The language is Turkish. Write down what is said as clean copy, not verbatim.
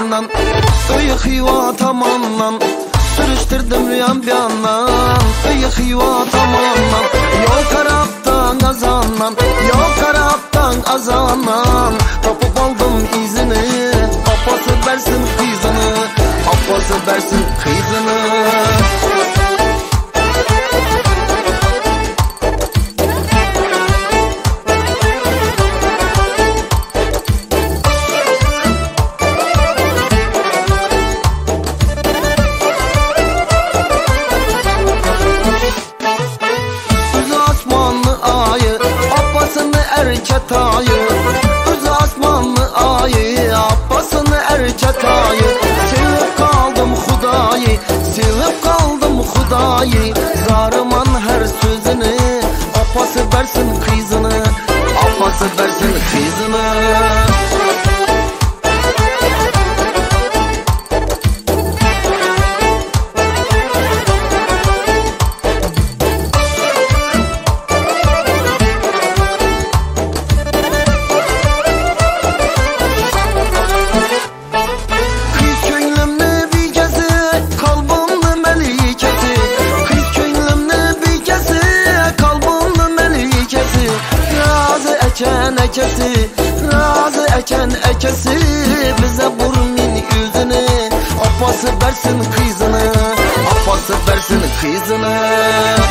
yandan, ıyık yuva tamandan, sürüştürdüm rüyam bir yandan, ıyık yuva tamandan. Yol taraftan azandan, yol taraftan azandan, tapıp aldım izini, apası versin kızını, apası versin kızını. Çatayı, öz asmanlı ayı, Abbas'ın çatayı. Sevip kaldım Hudayı, sevip kaldım Hudayı. Zarıman her sözünü, Abbası versin kızını, Abbası versin kızını. Ekesi, razı eken ekesi, bize burnin yüzünü, Abbası versin kızını, Abbası versin kızını.